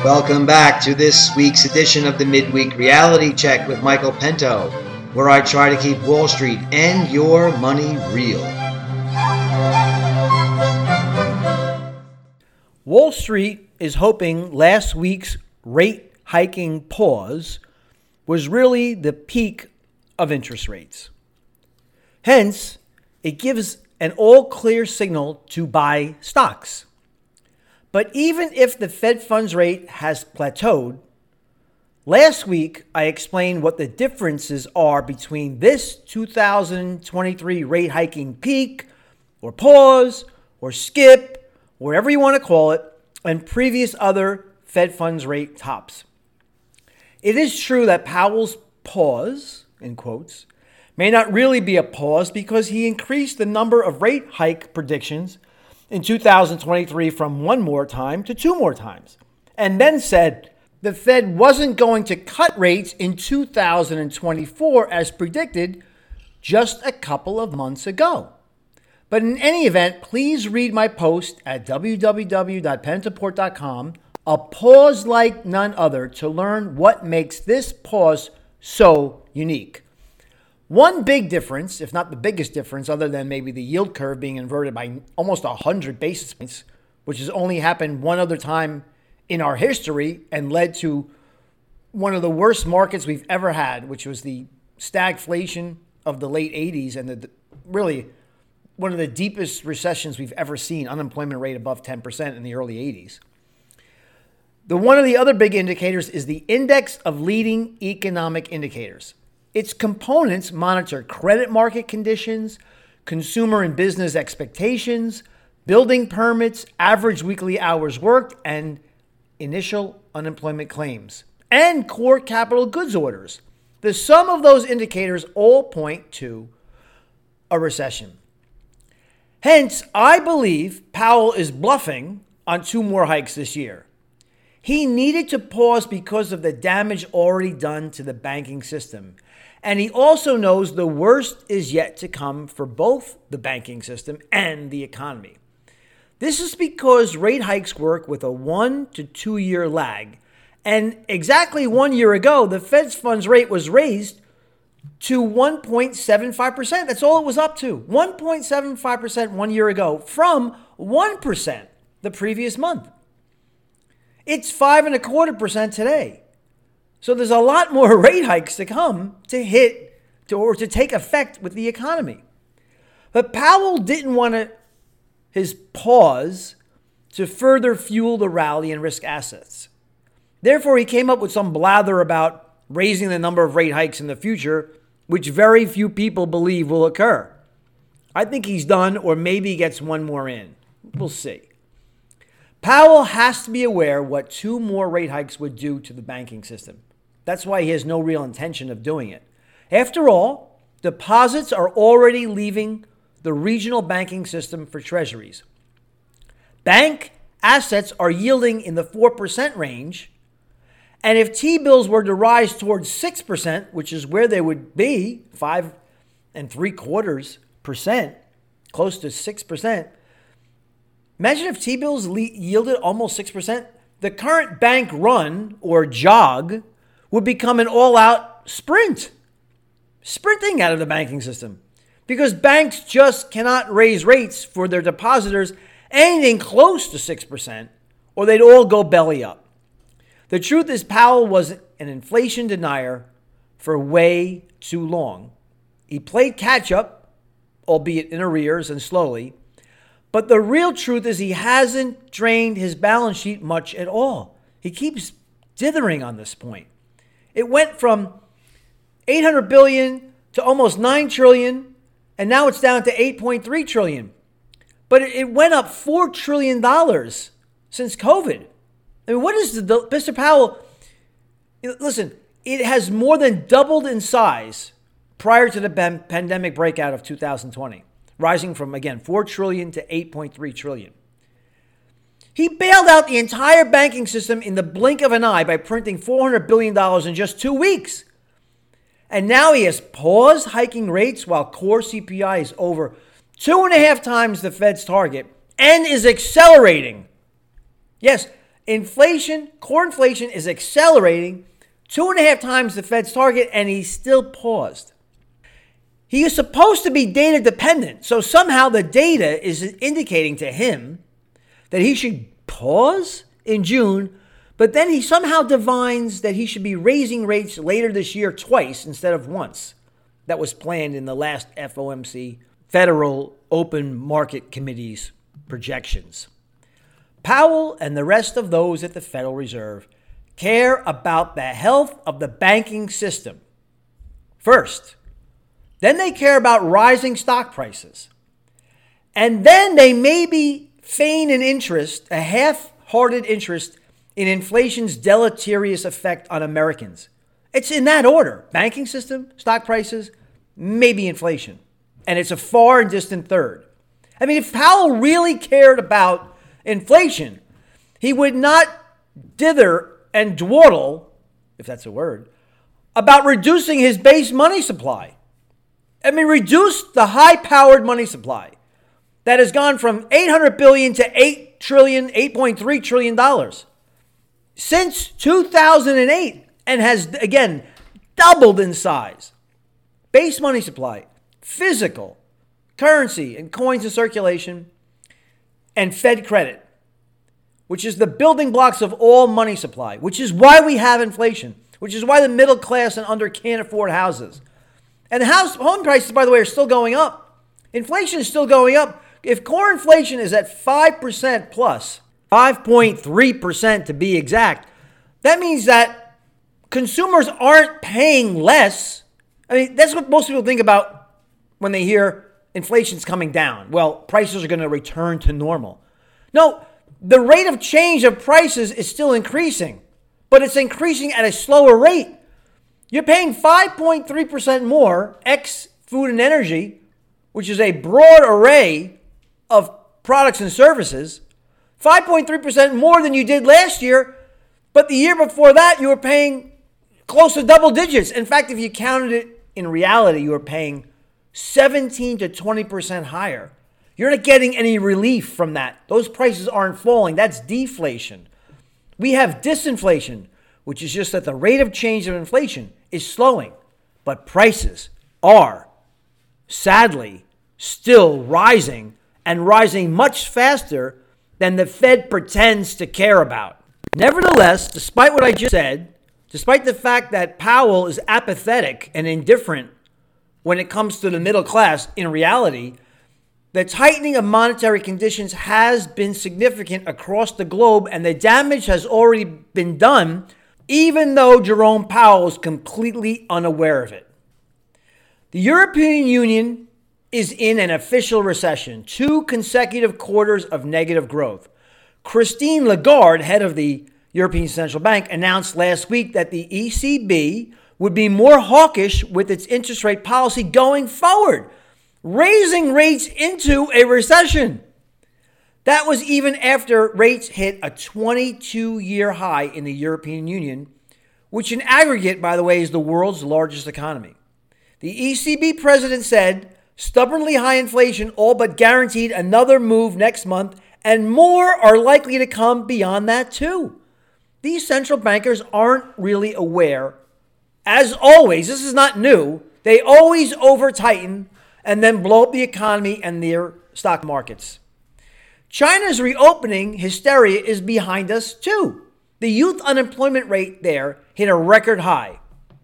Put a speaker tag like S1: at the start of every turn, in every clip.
S1: Welcome back to this week's edition of the Midweek Reality Check with Michael Pinto, where I try to keep Wall Street and your money real.
S2: Wall Street is hoping last week's rate hiking pause was really the peak of interest rates. Hence, it gives an all-clear signal to buy stocks. But even if the Fed funds rate has plateaued, last week I explained what the differences are between this 2023 rate hiking peak, or pause, or skip, whatever you want to call it, and previous other Fed funds rate tops. It is true that Powell's pause, in quotes, may not really be a pause because he increased the number of rate hike predictions in 2023 from one more time to two more times, and then said the Fed wasn't going to cut rates in 2024 as predicted just a couple of months ago. But in any event, please read my post at www.pentaport.com, a pause like none other, to learn what makes this pause so unique. One big difference, if not the biggest difference, other than maybe the yield curve being inverted by almost 100 basis points, which has only happened one other time in our history and led to one of the worst markets we've ever had, which was the stagflation of the late 80s and really one of the deepest recessions we've ever seen, unemployment rate above 10% in the early 80s. One of the other big indicators is the Index of Leading Economic Indicators. Its components monitor credit market conditions, consumer and business expectations, building permits, average weekly hours worked, and initial unemployment claims, and core capital goods orders. The sum of those indicators all point to a recession. Hence, I believe Powell is bluffing on two more hikes this year. He needed to pause because of the damage already done to the banking system. And he also knows the worst is yet to come for both the banking system and the economy. This is because rate hikes work with a 1 to 2 year lag. And exactly 1 year ago, the Fed's funds rate was raised to 1.75%. That's all it was up to. 1.75% 1 year ago from 1% the previous month. It's 5.25% today. So there's a lot more rate hikes to come to take effect with the economy. But Powell didn't want his pause to further fuel the rally in risk assets. Therefore, he came up with some blather about raising the number of rate hikes in the future, which very few people believe will occur. I think he's done, or maybe he gets one more in. We'll see. Powell has to be aware what two more rate hikes would do to the banking system. That's why he has no real intention of doing it. After all, deposits are already leaving the regional banking system for treasuries. Bank assets are yielding in the 4% range. And if T-bills were to rise towards 6%, which is where they would be, 5.75%, close to 6%. Imagine if T-bills yielded almost 6%. The current bank run, or jog, would become an all-out sprinting out of the banking system, because banks just cannot raise rates for their depositors anything close to 6%, or they'd all go belly up. The truth is Powell was an inflation denier for way too long. He played catch-up, albeit in arrears and slowly, but the real truth is he hasn't drained his balance sheet much at all. He keeps dithering on this point. It went from $800 billion to almost $9 trillion, and now it's down to $8.3 trillion. But it went up $4 trillion since COVID. I mean, what is Mr. Powell? Listen, it has more than doubled in size prior to the pandemic breakout of 2020, rising from, again, $4 trillion to $8.3 trillion. He bailed out the entire banking system in the blink of an eye by printing $400 billion in just 2 weeks. And now he has paused hiking rates while core CPI is over 2.5 times the Fed's target and is accelerating. Yes, core inflation is accelerating 2.5 times the Fed's target, and he still paused. He is supposed to be data dependent, so somehow the data is indicating to him that he should pause in June, but then he somehow divines that he should be raising rates later this year twice instead of once. That was planned in the last FOMC, Federal Open Market Committee's projections. Powell and the rest of those at the Federal Reserve care about the health of the banking system first. Then they care about rising stock prices. And then they maybe feign an interest, a half-hearted interest in inflation's deleterious effect on Americans. It's in that order. Banking system, stock prices, maybe inflation. And it's a far and distant third. I mean, if Powell really cared about inflation, he would not dither and dawdle, if that's a word, about reducing his base money supply. I mean, reduce the high-powered money supply that has gone from $800 billion to $8.3 trillion since 2008 and has, again, doubled in size. Base money supply, physical, currency and coins in circulation, and Fed credit, which is the building blocks of all money supply, which is why we have inflation, which is why the middle class and under can't afford houses. And home prices, by the way, are still going up. Inflation is still going up. If core inflation is at 5% plus, 5.3% to be exact, that means that consumers aren't paying less. I mean, that's what most people think about when they hear inflation's coming down. Well, prices are going to return to normal. No, the rate of change of prices is still increasing, but it's increasing at a slower rate. You're paying 5.3% more ex food and energy, which is a broad array of products and services, 5.3% more than you did last year, but the year before that you were paying close to double digits. In fact, if you counted it in reality, you were paying 17 to 20% higher. You're not getting any relief from that. Those prices aren't falling. That's deflation. We have disinflation, which is just that the rate of change of inflation is slowing, but prices are, sadly, still rising and rising much faster than the Fed pretends to care about. Nevertheless, despite what I just said, despite the fact that Powell is apathetic and indifferent when it comes to the middle class, in reality, the tightening of monetary conditions has been significant across the globe, and the damage has already been done, even though Jerome Powell is completely unaware of it. The European Union is in an official recession, 2 consecutive quarters of negative growth. Christine Lagarde, head of the European Central Bank, announced last week that the ECB would be more hawkish with its interest rate policy going forward, raising rates into a recession. That was even after rates hit a 22-year high in the European Union, which in aggregate, by the way, is the world's largest economy. The ECB president said stubbornly high inflation all but guaranteed another move next month, and more are likely to come beyond that too. These central bankers aren't really aware. As always, this is not new. They always over-tighten and then blow up the economy and their stock markets. China's reopening hysteria is behind us too. The youth unemployment rate there hit a record high.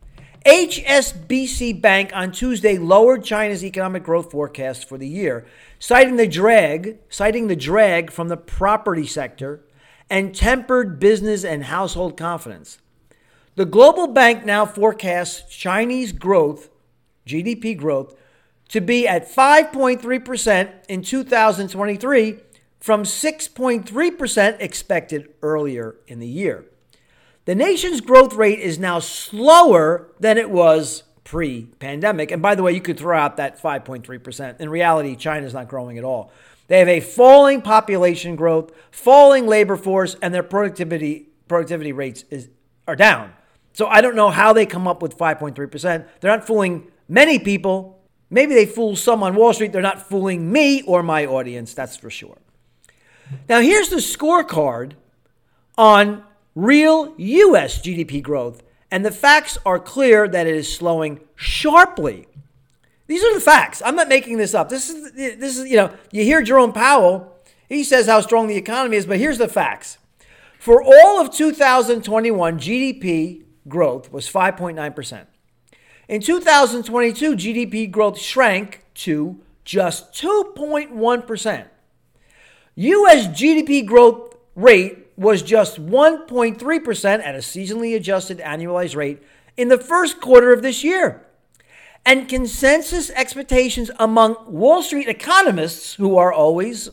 S2: HSBC Bank on Tuesday lowered China's economic growth forecast for the year, citing the drag from the property sector and tempered business and household confidence. The global bank now forecasts Chinese growth, GDP growth, to be at 5.3% in 2023 from 6.3% expected earlier in the year. The nation's growth rate is now slower than it was pre-pandemic. And by the way, you could throw out that 5.3%. In reality, China's not growing at all. They have a falling population growth, falling labor force, and their productivity rates are down. So I don't know how they come up with 5.3%. They're not fooling many people. Maybe they fool some on Wall Street. They're not fooling me or my audience, that's for sure. Now here's the scorecard on real U.S. GDP growth, and the facts are clear that it is slowing sharply. These are the facts. I'm not making this up. This is you hear Jerome Powell, he says how strong the economy is, but here's the facts. For all of 2021, GDP growth was 5.9%. In 2022, GDP growth shrank to just 2.1%. U.S. GDP growth rate was just 1.3% at a seasonally adjusted annualized rate in the first quarter of this year. And consensus expectations among Wall Street economists, who are always,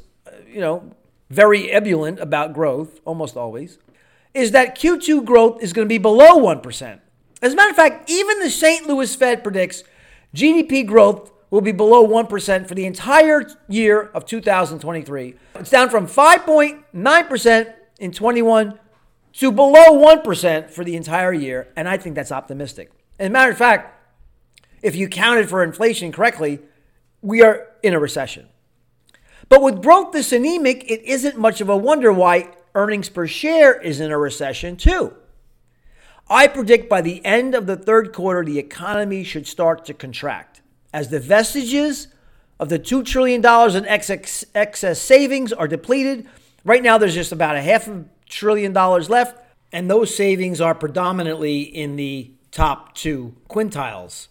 S2: very ebullient about growth, almost always, is that Q2 growth is going to be below 1%. As a matter of fact, even the St. Louis Fed predicts GDP growth will be below 1% for the entire year of 2023. It's down from 5.9% in 21 to below 1% for the entire year, and I think that's optimistic. As a matter of fact, if you counted for inflation correctly, we are in a recession. But with growth this anemic, it isn't much of a wonder why earnings per share is in a recession too. I predict by the end of the third quarter, the economy should start to contract as the vestiges of the $2 trillion in excess savings are depleted. Right now, there's just about $500 billion left, and those savings are predominantly in the top two quintiles.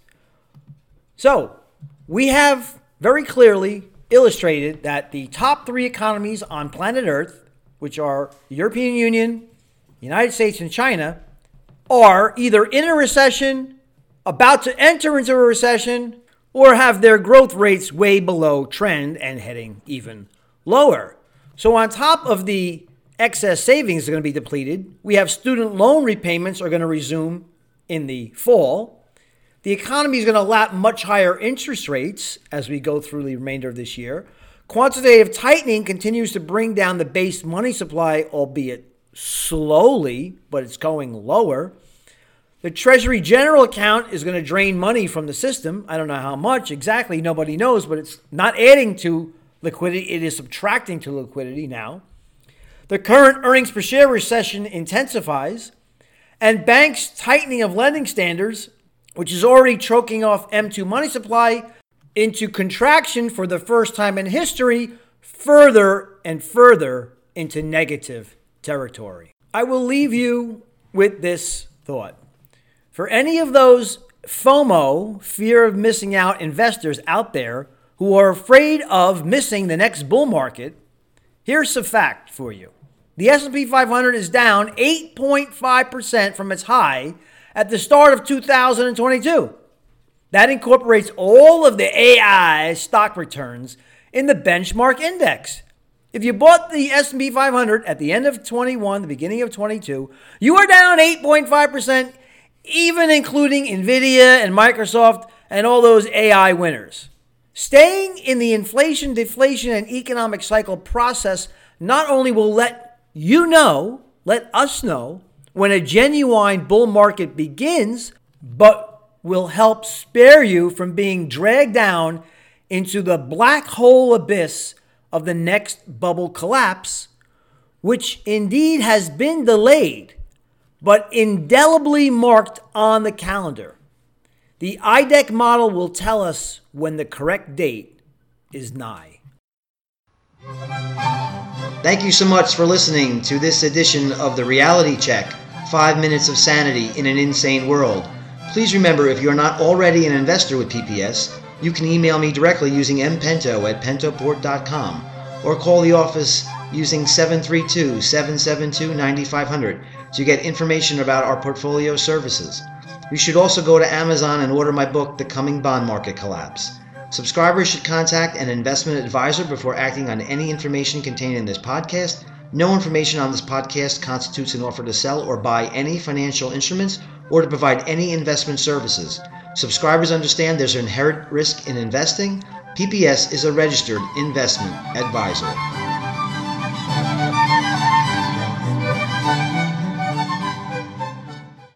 S2: So we have very clearly illustrated that the top three economies on planet Earth, which are the European Union, the United States, and China, are either in a recession, about to enter into a recession, or have their growth rates way below trend and heading even lower. So on top of the excess savings are going to be depleted, we have student loan repayments are going to resume in the fall. The economy is going to lap much higher interest rates as we go through the remainder of this year. Quantitative tightening continues to bring down the base money supply, albeit slowly, but it's going lower. The Treasury General Account is going to drain money from the system. I don't know how much exactly, nobody knows, but it's not adding to liquidity. It is subtracting to liquidity now. The current earnings per share recession intensifies, and banks' tightening of lending standards, which is already choking off M2 money supply, into contraction for the first time in history, further and further into negative territory. I will leave you with this thought. For any of those FOMO, fear of missing out investors out there who are afraid of missing the next bull market, here's a fact for you. The S&P 500 is down 8.5% from its high at the start of 2022. That incorporates all of the AI stock returns in the benchmark index. If you bought the S&P 500 at the end of 21, the beginning of 22, you are down 8.5%, even including NVIDIA and Microsoft and all those AI winners. Staying in the inflation, deflation, and economic cycle process not only will let us know when a genuine bull market begins, but will help spare you from being dragged down into the black hole abyss of the next bubble collapse, which indeed has been delayed, but indelibly marked on the calendar. The IDEC model will tell us when the correct date is nigh.
S1: Thank you so much for listening to this edition of The Reality Check, 5 Minutes of Sanity in an Insane World. Please remember, if you're not already an investor with PPS, you can email me directly using mpento@pentoport.com or call the office using 732-772-9500 to get information about our portfolio services. You should also go to Amazon and order my book, The Coming Bond Market Collapse. Subscribers should contact an investment advisor before acting on any information contained in this podcast. No information on this podcast constitutes an offer to sell or buy any financial instruments or to provide any investment services. Subscribers understand there's an inherent risk in investing. PPS is a registered investment advisor.